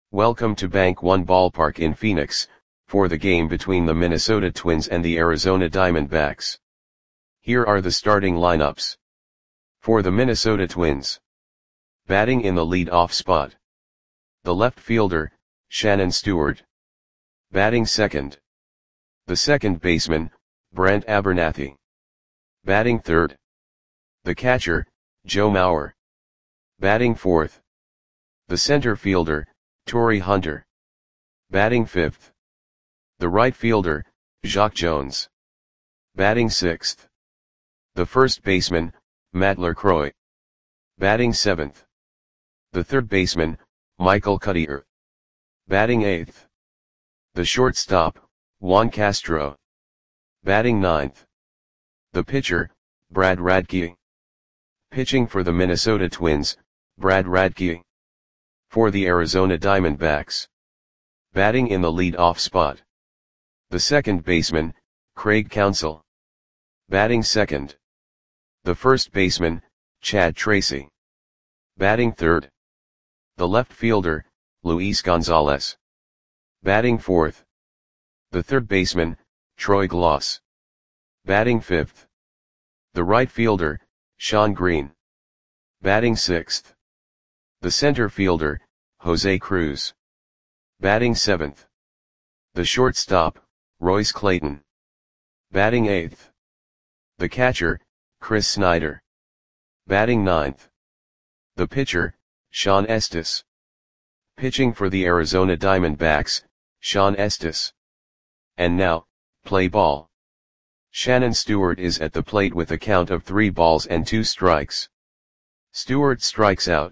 Welcome to Bank One Ballpark in Phoenix, for the game between the Minnesota Twins and the Arizona Diamondbacks. Here are the starting lineups. For the Minnesota Twins. Batting in the lead-off spot. The left fielder, Shannon Stewart. Batting second. The second baseman, Brent Abernathy. Batting third. The catcher, Joe Mauer. Batting fourth. The center fielder, Torii Hunter. Batting fifth. The right fielder, Jacque Jones. Batting sixth. The first baseman, Matt LaCroix. Batting seventh. The third baseman, Michael Cuddyer. Batting eighth. The shortstop, Juan Castro. Batting ninth. The pitcher, Brad Radke. Pitching for the Minnesota Twins, Brad Radke. For the Arizona Diamondbacks. Batting in the lead-off spot. The second baseman, Craig Counsell. Batting second. The first baseman, Chad Tracy. Batting third. The left fielder, Luis Gonzalez. Batting fourth. The third baseman, Troy Glaus. Batting fifth. The right fielder, Shawn Green. Batting sixth. The center fielder, Jose Cruz. Batting seventh. The shortstop, Royce Clayton. Batting eighth. The catcher, Chris Snyder. Batting ninth. The pitcher, Shawn Estes. Pitching for the Arizona Diamondbacks, Shawn Estes. And now, play ball. Shannon Stewart is at the plate with a count of 3 balls and 2 strikes. Stewart strikes out.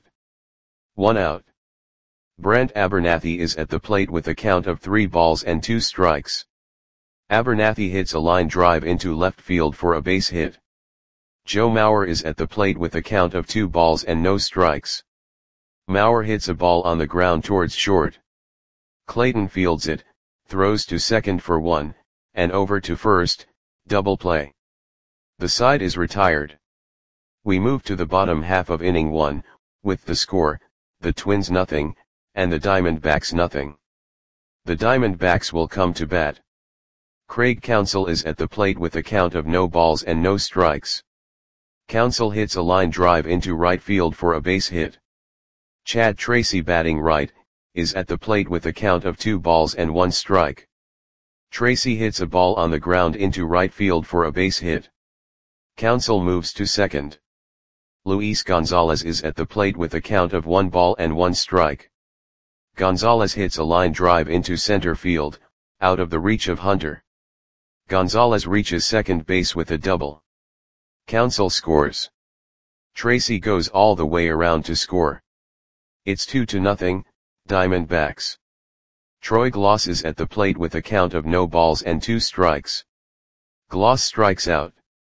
1 out. Brent Abernathy is at the plate with a count of 3 balls and 2 strikes. Abernathy hits a line drive into left field for a base hit. Joe Mauer is at the plate with a count of 2 balls and no strikes. Mauer hits a ball on the ground towards short. Clayton fields it, throws to second for 1, and over to first, double play. The side is retired. We move to the bottom half of inning 1, with the score, the Twins nothing, and the Diamondbacks nothing. The Diamondbacks will come to bat. Craig Counsell is at the plate with a count of no balls and no strikes. Counsell hits a line drive into right field for a base hit. Chad Tracy, batting right, is at the plate with a count of 2 balls and 1 strike. Tracy hits a ball on the ground into right field for a base hit. Counsell moves to second. Luis Gonzalez is at the plate with a count of 1 ball and 1 strike. Gonzalez hits a line drive into center field, out of the reach of Hunter. Gonzalez reaches second base with a double. Counsell scores. Tracy goes all the way around to score. It's 2-0, Diamondbacks. Troy Glaus is at the plate with a count of no balls and 2 strikes. Glaus strikes out.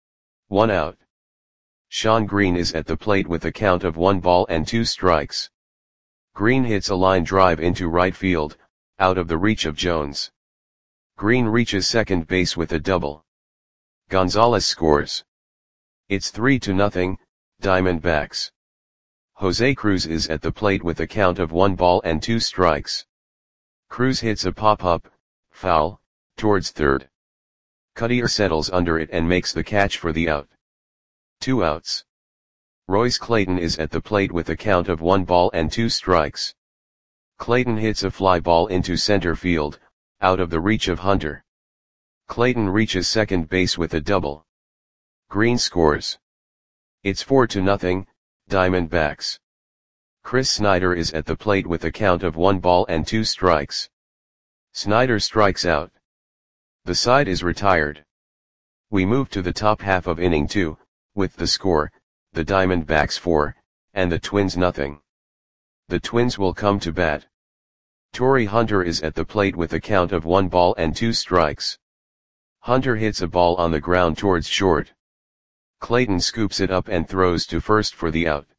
1 out. Shawn Green is at the plate with a count of 1 ball and 2 strikes. Green hits a line drive into right field, out of the reach of Jones. Green reaches second base with a double. Gonzalez scores. It's 3-0, Diamondbacks. Jose Cruz is at the plate with a count of 1 ball and 2 strikes. Cruz hits a pop-up, foul, towards third. Cuddyer settles under it and makes the catch for the out. 2 outs. Royce Clayton is at the plate with a count of 1 ball and 2 strikes. Clayton hits a fly ball into center field, out of the reach of Hunter. Clayton reaches second base with a double. Green scores. It's 4-0, Diamondbacks. Chris Snyder is at the plate with a count of 1 ball and 2 strikes. Snyder strikes out. The side is retired. We move to the top half of inning 2, with the score, the Diamondbacks 4, and the Twins nothing. The Twins will come to bat. Torii Hunter is at the plate with a count of 1 ball and 2 strikes. Hunter hits a ball on the ground towards short. Clayton scoops it up and throws to first for the out.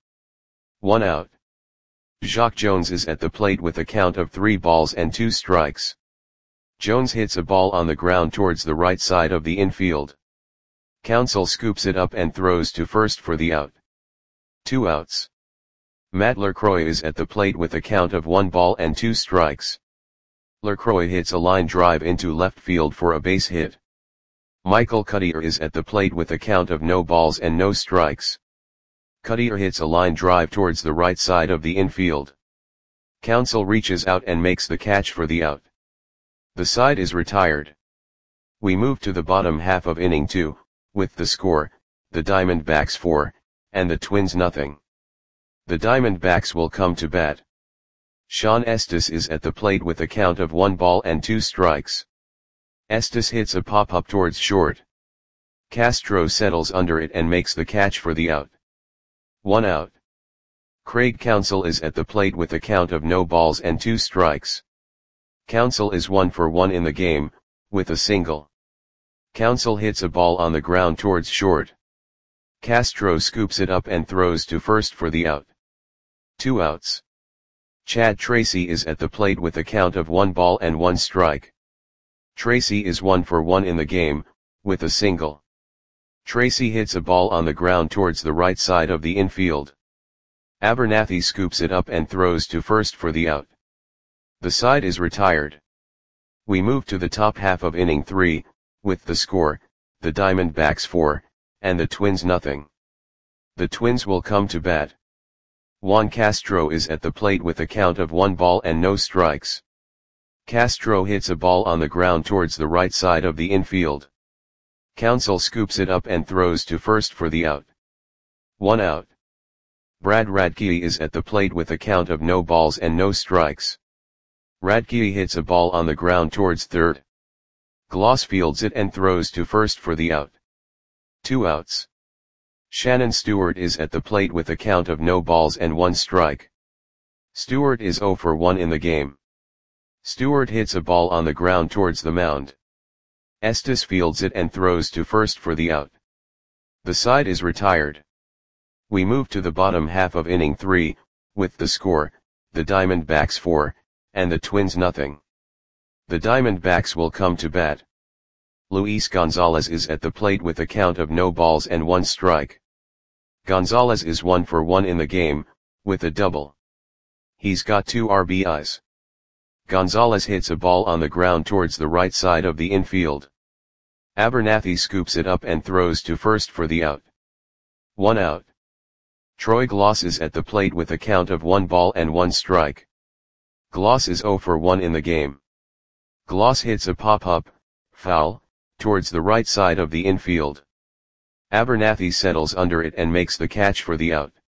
1 out. Jacque Jones is at the plate with a count of 3 balls and 2 strikes. Jones hits a ball on the ground towards the right side of the infield. Counsell scoops it up and throws to first for the out. 2 outs. Matt Lacroix is at the plate with a count of 1 ball and 2 strikes. Lacroix hits a line drive into left field for a base hit. Michael Cuddyer is at the plate with a count of no balls and no strikes. Cuddyer hits a line drive towards the right side of the infield. Counsell reaches out and makes the catch for the out. The side is retired. We move to the bottom half of inning 2, with the score, the Diamondbacks 4, and the Twins nothing. The Diamondbacks will come to bat. Sean Estes is at the plate with a count of 1 ball and 2 strikes. Estes hits a pop-up towards short. Castro settles under it and makes the catch for the out. 1 out. Craig Counsell is at the plate with a count of no balls and 2 strikes. Counsell is 1 for 1 in the game, with a single. Counsell hits a ball on the ground towards short. Castro scoops it up and throws to first for the out. 2 outs. Chad Tracy is at the plate with a count of 1 ball and 1 strike. Tracy is 1 for 1 in the game, with a single. Tracy hits a ball on the ground towards the right side of the infield. Abernathy scoops it up and throws to first for the out. The side is retired. We move to the top half of inning 3, with the score, the Diamondbacks 4, and the Twins nothing. The Twins will come to bat. Juan Castro is at the plate with a count of 1 ball and no strikes. Castro hits a ball on the ground towards the right side of the infield. Counsell scoops it up and throws to first for the out. 1 out. Brad Radke is at the plate with a count of no balls and no strikes. Radke hits a ball on the ground towards third. Gloss fields it and throws to first for the out. 2 outs. Shannon Stewart is at the plate with a count of no balls and 1 strike. Stewart is 0 for 1 in the game. Stewart hits a ball on the ground towards the mound. Estes fields it and throws to first for the out. The side is retired. We move to the bottom half of inning 3, with the score, the Diamondbacks 4, and the Twins nothing. The Diamondbacks will come to bat. Luis Gonzalez is at the plate with a count of no balls and 1 strike. Gonzalez is 1 for 1 in the game, with a double. He's got 2 RBIs. Gonzalez hits a ball on the ground towards the right side of the infield. Abernathy scoops it up and throws to first for the out. 1 out. Troy Gloss is at the plate with a count of 1 ball and 1 strike. Gloss is 0 for 1 in the game. Gloss hits a pop-up, foul, towards the right side of the infield. Abernathy settles under it and makes the catch for the out.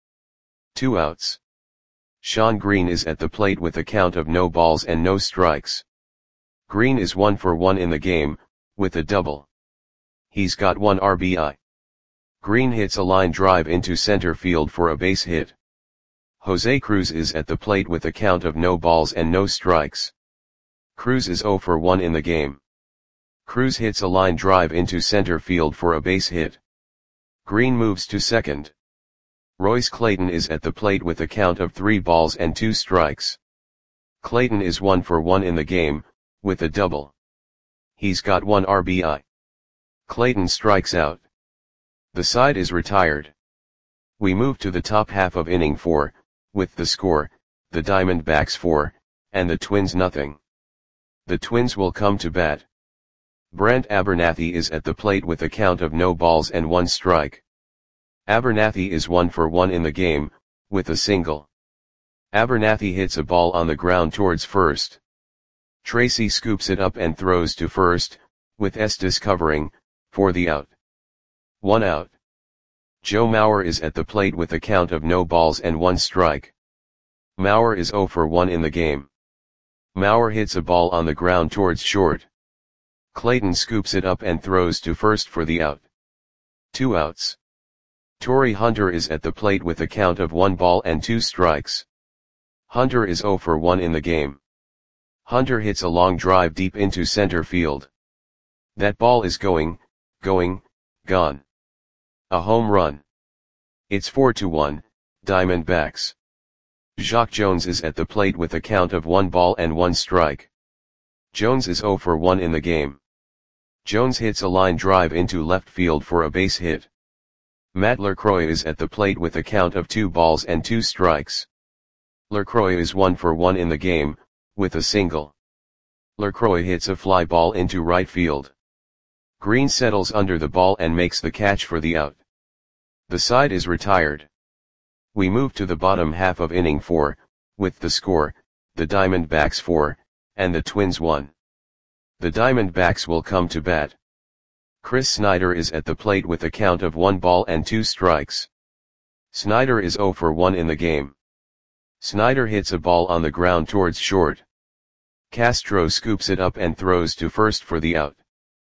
2 outs. Sean Green is at the plate with a count of no balls and no strikes. Green is 1 for 1 in the game, with a double. He's got 1 RBI. Green hits a line drive into center field for a base hit. Jose Cruz is at the plate with a count of no balls and no strikes. Cruz is 0 for 1 in the game. Cruz hits a line drive into center field for a base hit. Green moves to second. Royce Clayton is at the plate with a count of 3 balls and 2 strikes. Clayton is 1 for 1 in the game, with a double. He's got 1 RBI. Clayton strikes out. The side is retired. We move to the top half of inning 4, with the score, the Diamondbacks 4, and the Twins nothing. The Twins will come to bat. Brent Abernathy is at the plate with a count of no balls and 1 strike. Abernathy is 1 for 1 in the game, with a single. Abernathy hits a ball on the ground towards first. Tracy scoops it up and throws to first, with Estes covering, for the out. 1 out. Joe Mauer is at the plate with a count of no balls and 1 strike. Mauer is 0 for 1 in the game. Mauer hits a ball on the ground towards short. Clayton scoops it up and throws to first for the out. 2 outs. Torrey Hunter is at the plate with a count of 1 ball and 2 strikes. Hunter is 0 for 1 in the game. Hunter hits a long drive deep into center field. That ball is gone. A home run. It's 4-1, Diamondbacks. Jacque Jones is at the plate with a count of 1 ball and 1 strike. Jones is 0 for 1 in the game. Jones hits a line drive into left field for a base hit. Matt Lacroix is at the plate with a count of 2 balls and 2 strikes. LaCroix is 1 for 1 in the game, with a single. LaCroix hits a fly ball into right field. Green settles under the ball and makes the catch for the out. The side is retired. We move to the bottom half of inning 4, with the score, the Diamondbacks 4, and the Twins 1. The Diamondbacks will come to bat. Chris Snyder is at the plate with a count of 1 ball and 2 strikes. Snyder is 0 for 1 in the game. Snyder hits a ball on the ground towards short. Castro scoops it up and throws to first for the out.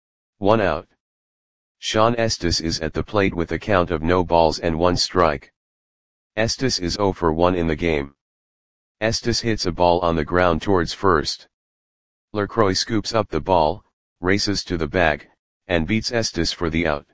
1 out. Sean Estes is at the plate with a count of no balls and 1 strike. Estes is 0 for 1 in the game. Estes hits a ball on the ground towards first. LaCroix scoops up the ball, races to the bag, and beats Estes for the out.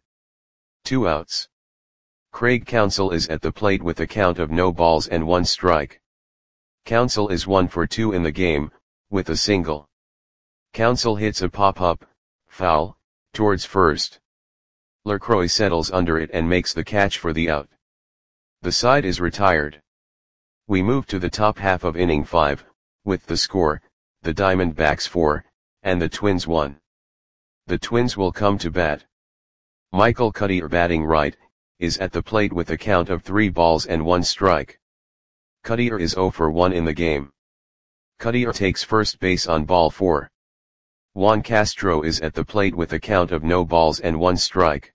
2 outs. Craig Counsell is at the plate with a count of no balls and 1 strike. Counsell is 1 for 2 in the game, with a single. Counsell hits a pop-up, foul, towards first. LaCroix settles under it and makes the catch for the out. The side is retired. We move to the top half of inning 5, with the score, the Diamondbacks 4, and the Twins 1. The Twins will come to bat. Michael Cuddyer, batting right, is at the plate with a count of 3 balls and 1 strike. Cuddyer is 0 for 1 in the game. Cuddyer takes first base on ball 4. Juan Castro is at the plate with a count of no balls and 1 strike.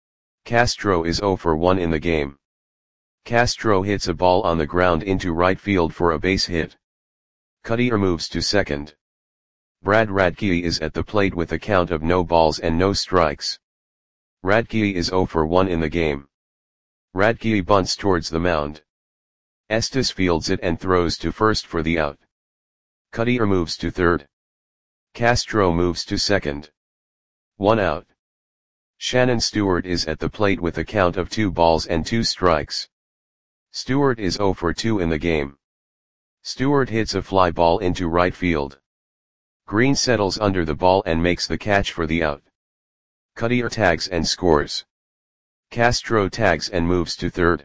Castro is 0 for 1 in the game. Castro hits a ball on the ground into right field for a base hit. Cuddyer moves to second. Brad Radke is at the plate with a count of no balls and no strikes. Radke is 0 for 1 in the game. Radke bunts towards the mound. Estes fields it and throws to first for the out. Cuddyer moves to third. Castro moves to second. 1 out. Shannon Stewart is at the plate with a count of 2 balls and 2 strikes. Stewart is 0 for 2 in the game. Stewart hits a fly ball into right field. Green settles under the ball and makes the catch for the out. Cuddyer tags and scores. Castro tags and moves to third.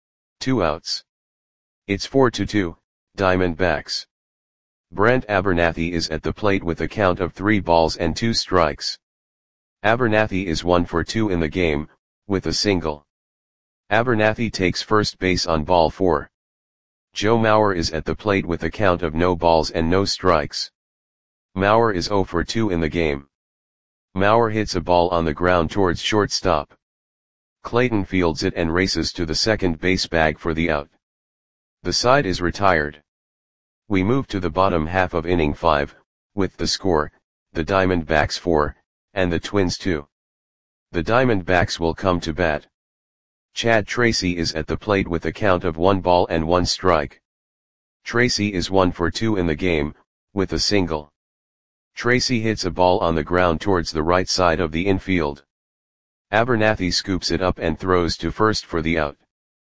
2 outs. It's 4-2, Diamondbacks. Brent Abernathy is at the plate with a count of 3 balls and 2 strikes. Abernathy is 1 for 2 in the game, with a single. Abernathy takes first base on ball 4. Joe Mauer is at the plate with a count of no balls and no strikes. Mauer is 0 for 2 in the game. Mauer hits a ball on the ground towards shortstop. Clayton fields it and races to the second base bag for the out. The side is retired. We move to the bottom half of inning 5, with the score, the Diamondbacks 4, and the Twins 2. The Diamondbacks will come to bat. Chad Tracy is at the plate with a count of 1 ball and 1 strike. Tracy is 1 for 2 in the game, with a single. Tracy hits a ball on the ground towards the right side of the infield. Abernathy scoops it up and throws to first for the out.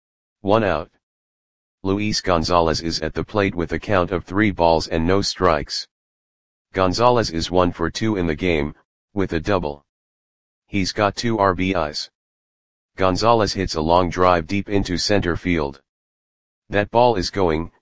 1 out. Luis Gonzalez is at the plate with a count of 3 balls and no strikes. Gonzalez is 1 for 2 in the game, with a double. He's got 2 RBIs. Gonzalez hits a long drive deep into center field. That ball is gone.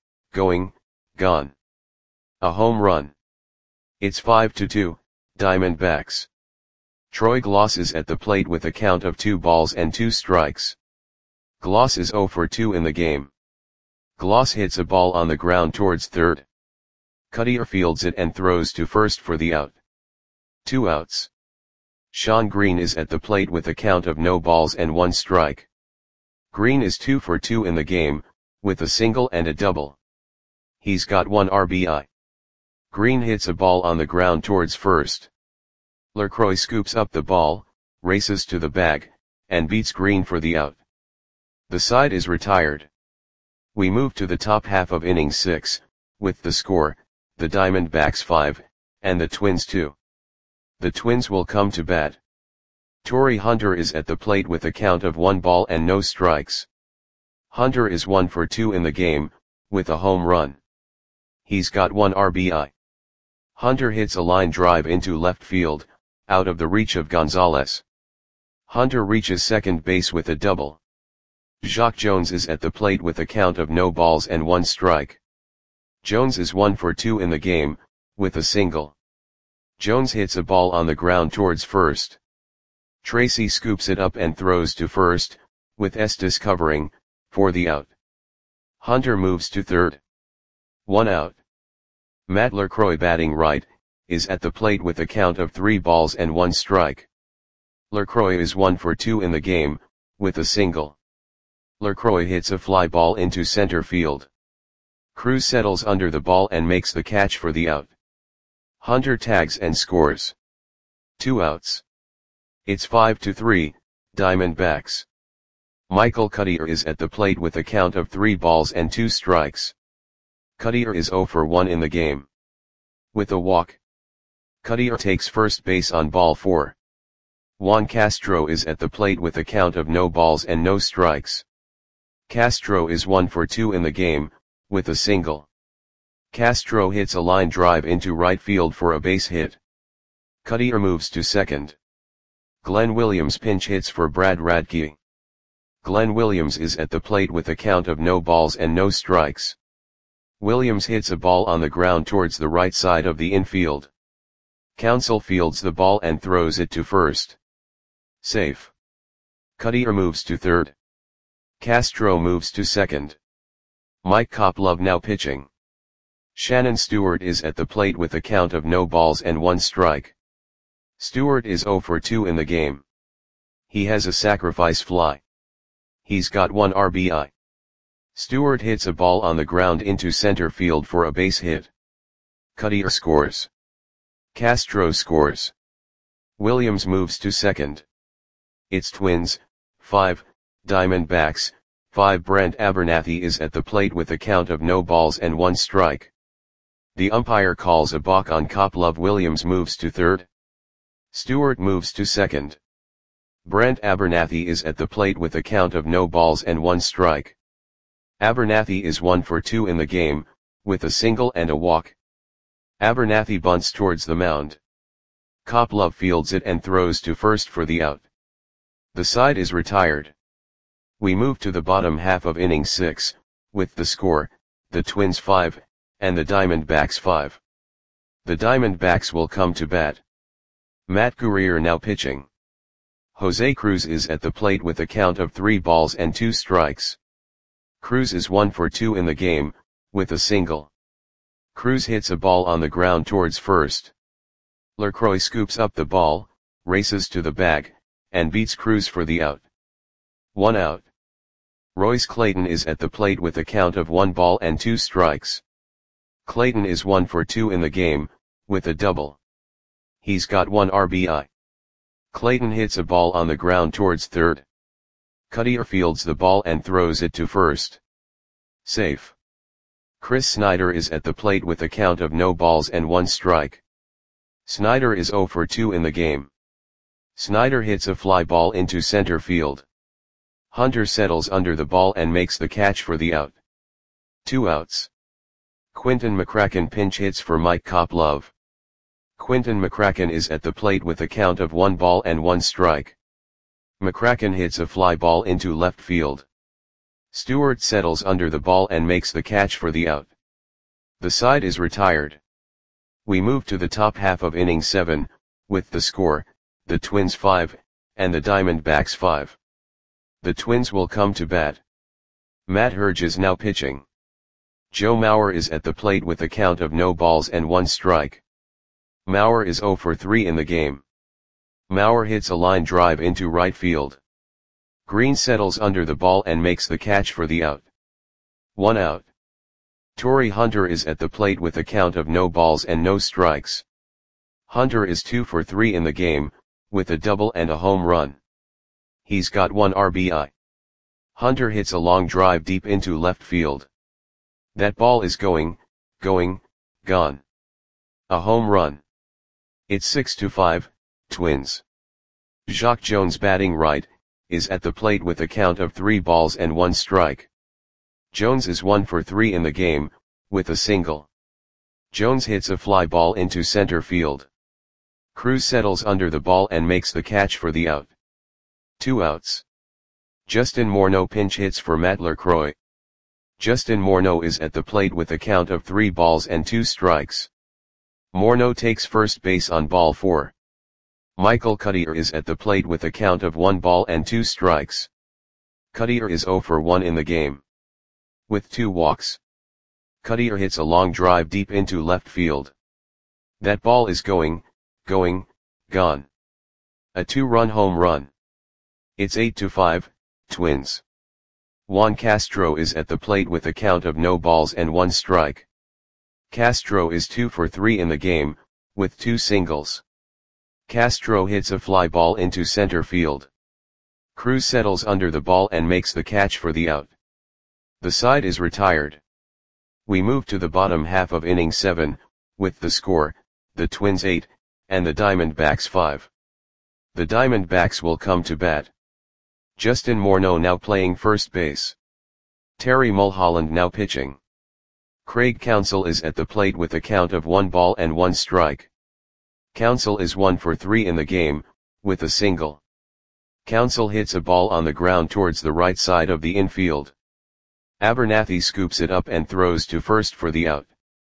A home run. It's 5-2, Diamondbacks. Troy Gloss is at the plate with a count of 2 balls and 2 strikes. Gloss is 0 for 2 in the game. Gloss hits a ball on the ground towards third. Cuddyer fields it and throws to first for the out. 2 outs. Sean Green is at the plate with a count of no balls and 1 strike. Green is 2 for 2 in the game, with a single and a double. He's got 1 RBI. Green hits a ball on the ground towards first. LaCroix scoops up the ball, races to the bag, and beats Green for the out. The side is retired. We move to the top half of inning 6, with the score, the Diamondbacks 5, and the Twins 2. The Twins will come to bat. Torrey Hunter is at the plate with a count of 1 ball and no strikes. Hunter is 1 for 2 in the game, with a home run. He's got 1 RBI. Hunter hits a line drive into left field, out of the reach of Gonzalez. Hunter reaches second base with a double. Jacque Jones is at the plate with a count of no balls and 1 strike. Jones is 1 for 2 in the game, with a single. Jones hits a ball on the ground towards first. Tracy scoops it up and throws to first, with Estes covering, for the out. Hunter moves to third. 1 out. Matt LaCroix, batting right, is at the plate with a count of 3 balls and 1 strike. LaCroix is 1 for 2 in the game, with a single. LaCroix hits a fly ball into center field. Cruz settles under the ball and makes the catch for the out. Hunter tags and scores. 2 outs. It's 5-3, Diamondbacks. Michael Cuddyer is at the plate with a count of 3 balls and 2 strikes. Cuddyer is 0 for 1 in the game. With a walk. Cuddyer takes first base on ball 4. Juan Castro is at the plate with a count of no balls and no strikes. Castro is 1 for 2 in the game, with a single. Castro hits a line drive into right field for a base hit. Cuddyer moves to second. Glenn Williams pinch hits for Brad Radke. Glenn Williams is at the plate with a count of no balls and no strikes. Williams hits a ball on the ground towards the right side of the infield. Counsell fields the ball and throws it to first. Safe. Cuddyer moves to third. Castro moves to second. Mike Koplov now pitching. Shannon Stewart is at the plate with a count of no balls and 1 strike. Stewart is 0 for 2 in the game. He has a sacrifice fly. He's got 1 RBI. Stewart hits a ball on the ground into center field for a base hit. Cuddyer scores. Castro scores. Williams moves to second. It's Twins, 5, Diamondbacks, 5. Brent Abernathy is at the plate with a count of no balls and 1 strike. The umpire calls a balk on Koplov. Williams moves to third. Stewart moves to second. Brent Abernathy is at the plate with a count of no balls and 1 strike. Abernathy is 1 for 2 in the game, with a single and a walk. Abernathy bunts towards the mound. Koplov fields it and throws to first for the out. The side is retired. We move to the bottom half of inning 6, with the score, the Twins 5, and the Diamondbacks 5. The Diamondbacks will come to bat. Matt Guerrier now pitching. Jose Cruz is at the plate with a count of 3 balls and 2 strikes. Cruz is 1 for 2 in the game, with a single. Cruz hits a ball on the ground towards first. LaCroix scoops up the ball, races to the bag, and beats Cruz for the out. 1 out. Royce Clayton is at the plate with a count of 1 ball and 2 strikes. Clayton is 1 for 2 in the game, with a double. He's got 1 RBI. Clayton hits a ball on the ground towards third. Cuddyer fields the ball and throws it to first. Safe. Chris Snyder is at the plate with a count of no balls and 1 strike. Snyder is 0 for 2 in the game. Snyder hits a fly ball into center field. Hunter settles under the ball and makes the catch for the out. 2 outs. Quinton McCracken pinch hits for Mike Koplov. Quinton McCracken is at the plate with a count of 1 ball and 1 strike. McCracken hits a fly ball into left field. Stewart settles under the ball and makes the catch for the out. The side is retired. We move to the top half of inning 7, with the score, the Twins 5, and the Diamondbacks 5. The Twins will come to bat. Matt Herge is now pitching. Joe Mauer is at the plate with a count of no balls and 1 strike. Mauer is 0 for 3 in the game. Mauer hits a line drive into right field. Green settles under the ball and makes the catch for the out. 1 out. Torii Hunter is at the plate with a count of no balls and no strikes. Hunter is 2 for 3 in the game, with a double and a home run. He's got 1 RBI. Hunter hits a long drive deep into left field. That ball is going, gone. A home run. It's 6-5, Twins. Jacque Jones, batting right, is at the plate with a count of 3 balls and 1 strike. Jones is 1 for 3 in the game, with a single. Jones hits a fly ball into center field. Cruz settles under the ball and makes the catch for the out. 2 outs. Justin Morneau pinch hits for Matt LaCroix. Justin Morneau is at the plate with a count of 3 balls and 2 strikes. Morneau takes first base on ball 4. Michael Cuddyer is at the plate with a count of 1 ball and 2 strikes. Cuddyer is 0 for 1 in the game. With 2 walks. Cuddyer hits a long drive deep into left field. That ball is going, gone. A 2-run home run. It's 8-5, Twins. Juan Castro is at the plate with a count of no balls and 1 strike. Castro is 2 for 3 in the game, with 2 singles. Castro hits a fly ball into center field. Cruz settles under the ball and makes the catch for the out. The side is retired. We move to the bottom half of inning 7, with the score, the Twins 8, and the Diamondbacks 5. The Diamondbacks will come to bat. Justin Morneau now playing first base. Terry Mulholland now pitching. Craig Counsell is at the plate with a count of 1 ball and 1 strike. Counsell is 1 for 3 in the game, with a single. Counsell hits a ball on the ground towards the right side of the infield. Abernathy scoops it up and throws to first for the out.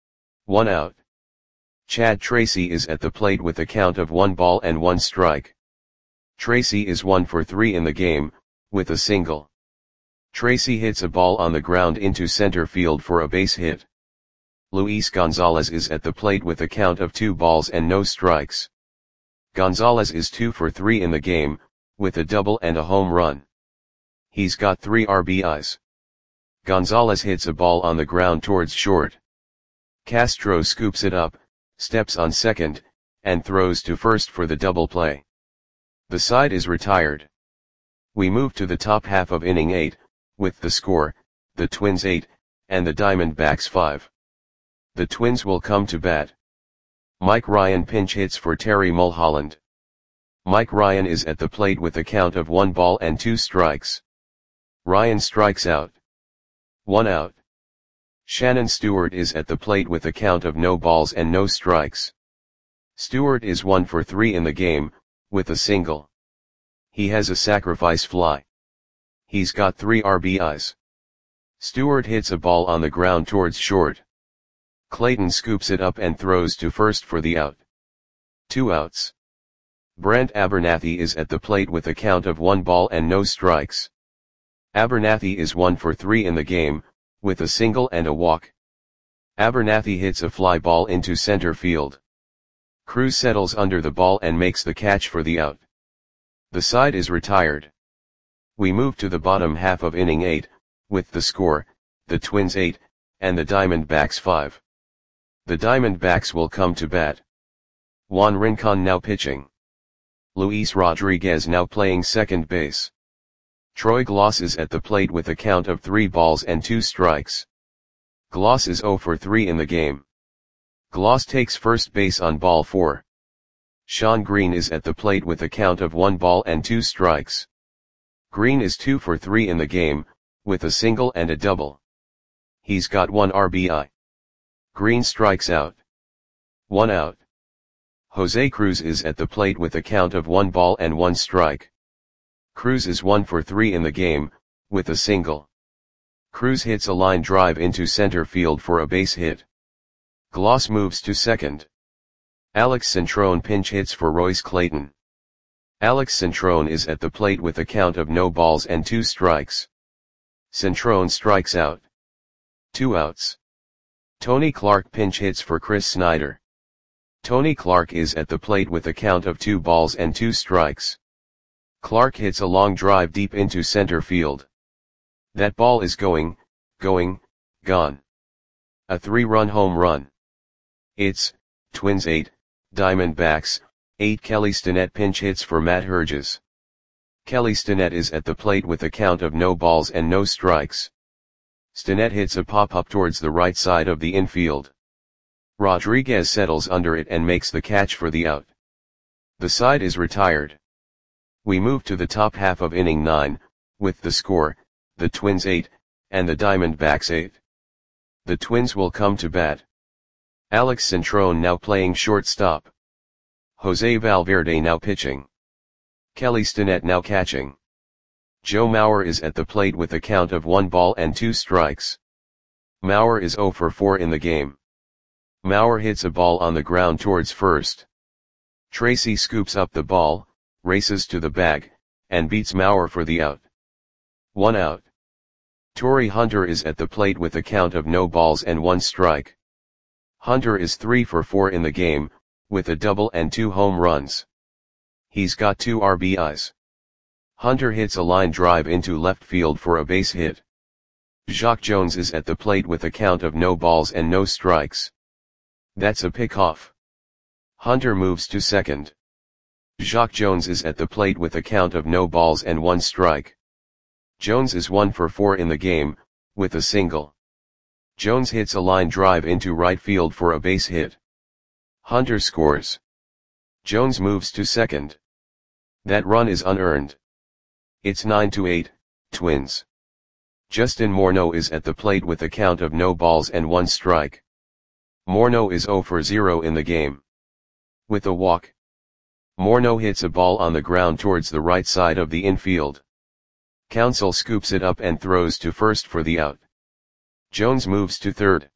1 out. Chad Tracy is at the plate with a count of 1 ball and 1 strike. Tracy is 1 for 3 in the game, with a single. Tracy hits a ball on the ground into center field for a base hit. Luis Gonzalez is at the plate with a count of 2 balls and no strikes. Gonzalez is 2 for 3 in the game, with a double and a home run. He's got 3 RBIs. Gonzalez hits a ball on the ground towards short. Castro scoops it up, steps on second, and throws to first for the double play. The side is retired. We move to the top half of inning 8, with the score, the Twins 8, and the Diamondbacks 5. The Twins will come to bat. Mike Ryan pinch hits for Terry Mulholland. Mike Ryan is at the plate with a count of 1 ball and 2 strikes. Ryan strikes out. 1 out. Shannon Stewart is at the plate with a count of no balls and no strikes. Stewart is 1 for 3 in the game, with a single. He has a sacrifice fly. He's got 3 RBIs. Stewart hits a ball on the ground towards short. Clayton scoops it up and throws to first for the out. 2 outs. Brent Abernathy is at the plate with a count of 1 ball and no strikes. Abernathy is 1 for 3 in the game, with a single and a walk. Abernathy hits a fly ball into center field. Cruz settles under the ball and makes the catch for the out. The side is retired. We move to the bottom half of inning 8, with the score, the Twins 8, and the Diamondbacks 5. The Diamondbacks will come to bat. Juan Rincon now pitching. Luis Rodriguez now playing second base. Troy Glaus is at the plate with a count of 3 balls and 2 strikes. Glaus is 0 for 3 in the game. Glaus takes first base on ball 4. Sean Green is at the plate with a count of 1 ball and 2 strikes. Green is 2 for 3 in the game, with a single and a double. He's got 1 RBI. Green strikes out. 1 out. Jose Cruz is at the plate with a count of 1 ball and 1 strike. Cruz is 1 for 3 in the game, with a single. Cruz hits a line drive into center field for a base hit. Glaus moves to second. Alex Centrone pinch hits for Royce Clayton. Alex Centrone is at the plate with a count of no balls and 2 strikes. Centrone strikes out. 2 outs. Tony Clark pinch hits for Chris Snyder. Tony Clark is at the plate with a count of 2 balls and 2 strikes. Clark hits a long drive deep into center field. That ball is going, gone. A 3-run home run. It's, Twins 8, Diamondbacks, 8. Kelly Stinnett pinch hits for Matt Herges. Kelly Stinnett is at the plate with a count of no balls and no strikes. Stinnett hits a pop-up towards the right side of the infield. Rodriguez settles under it and makes the catch for the out. The side is retired. We move to the top half of inning 9, with the score, the Twins 8, and the Diamondbacks 8. The Twins will come to bat. Alex Centrone now playing shortstop. Jose Valverde now pitching. Kelly Stinnett now catching. Joe Mauer is at the plate with a count of 1 ball and 2 strikes. Mauer is 0 for 4 in the game. Mauer hits a ball on the ground towards first. Tracy scoops up the ball, races to the bag, and beats Mauer for the out. 1 out. Torii Hunter is at the plate with a count of no balls and 1 strike. Hunter is 3 for 4 in the game, with a double and 2 home runs. He's got 2 RBIs. Hunter hits a line drive into left field for a base hit. Jacque Jones is at the plate with a count of no balls and no strikes. That's a pickoff. Hunter moves to second. Jacque Jones is at the plate with a count of no balls and 1 strike. Jones is 1 for 4 in the game, with a single. Jones hits a line drive into right field for a base hit. Hunter scores. Jones moves to second. That run is unearned. It's 9-8, Twins. Justin Morneau is at the plate with a count of no balls and 1 strike. Morneau is 0 for 0 in the game. With a walk. Morneau hits a ball on the ground towards the right side of the infield. Counsell scoops it up and throws to first for the out. Jones moves to third.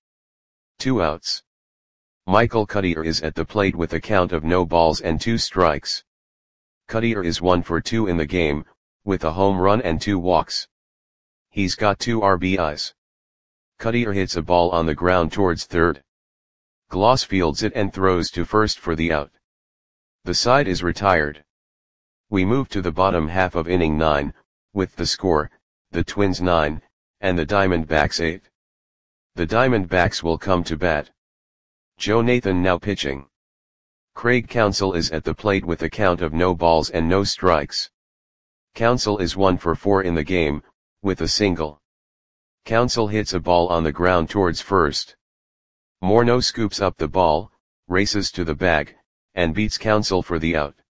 2 outs. Michael Cuddyer is at the plate with a count of no balls and 2 strikes. Cuddyer is 1 for 2 in the game, with a home run and 2 walks. He's got 2 RBIs. Cuddyer hits a ball on the ground towards third. Gloss fields it and throws to first for the out. The side is retired. We move to the bottom half of inning 9, with the score, the Twins 9, and the Diamondbacks 8. The Diamondbacks will come to bat. Joe Nathan now pitching. Craig Counsell is at the plate with a count of no balls and no strikes. Counsell is 1 for 4 in the game, with a single. Counsell hits a ball on the ground towards first. Morneau scoops up the ball, races to the bag, and beats Counsell for the out.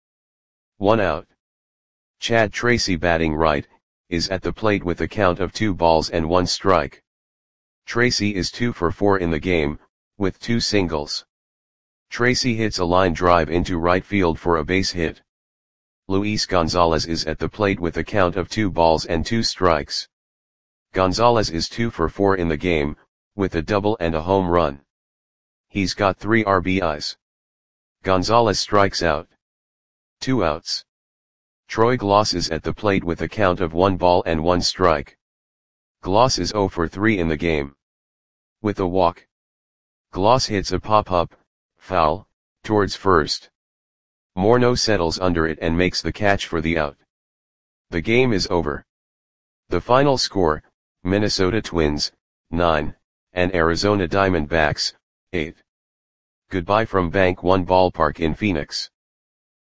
1 out. Chad Tracy batting right, is at the plate with a count of 2 balls and 1 strike. Tracy is 2 for 4 in the game, with 2 singles. Tracy hits a line drive into right field for a base hit. Luis Gonzalez is at the plate with a count of 2 balls and 2 strikes. Gonzalez is 2 for 4 in the game, with a double and a home run. He's got 3 RBIs. Gonzalez strikes out. 2 outs. Troy Gloss is at the plate with a count of 1 ball and 1 strike. Gloss is 0 for 3 in the game. With a walk. Gloss hits a pop-up, foul, towards first. Morneau settles under it and makes the catch for the out. The game is over. The final score, Minnesota Twins, 9, and Arizona Diamondbacks, 8. Goodbye from Bank One Ballpark in Phoenix.